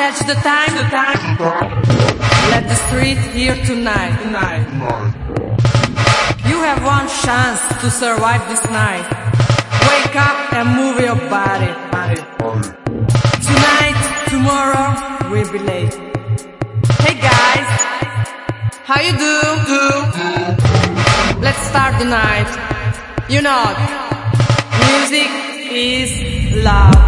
catch the time. Let the street hear tonight. You have one chance to survive this night. Wake up and move your body. Tonight, tomorrow, we'll be late. Hey guys, how you do? Let's start the night. You know, music is loud.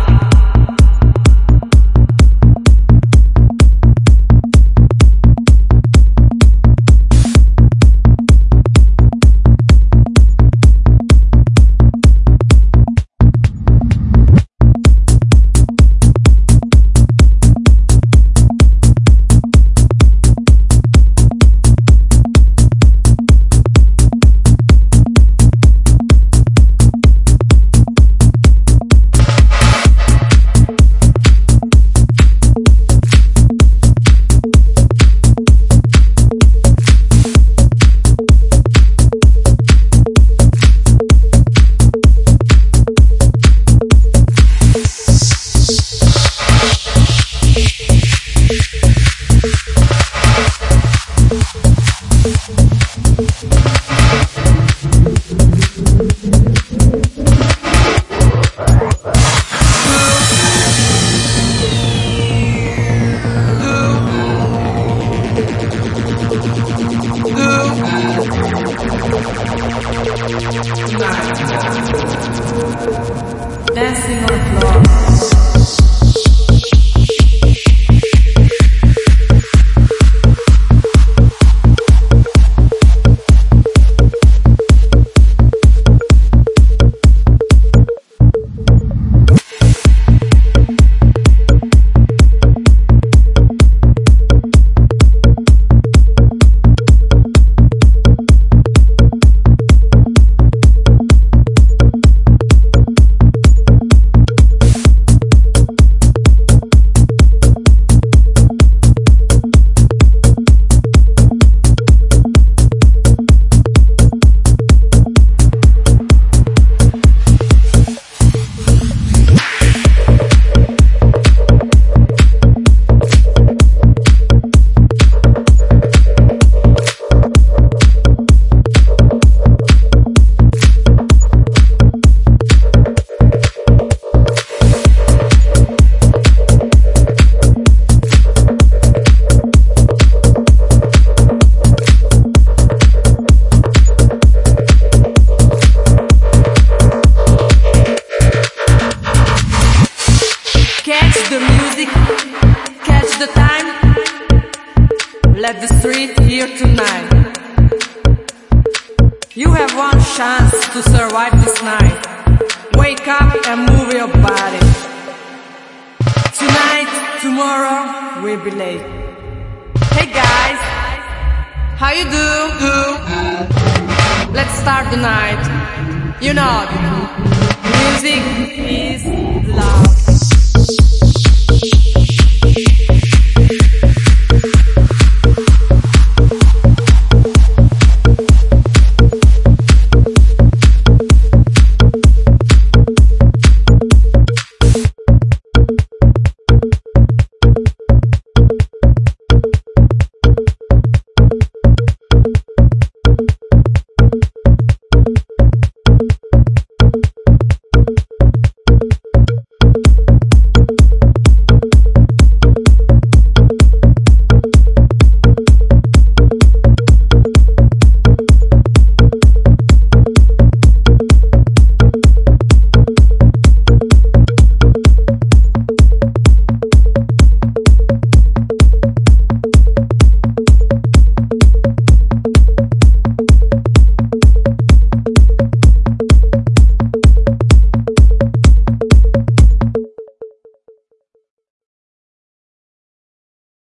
Dancing on the floor. Catch the music, catch the time. Let the street hear tonight. You have one chance to survive this night. Wake up and move your body. Tonight, tomorrow, we'll be late. Hey guys, how you do? Let's start the night. You know, music is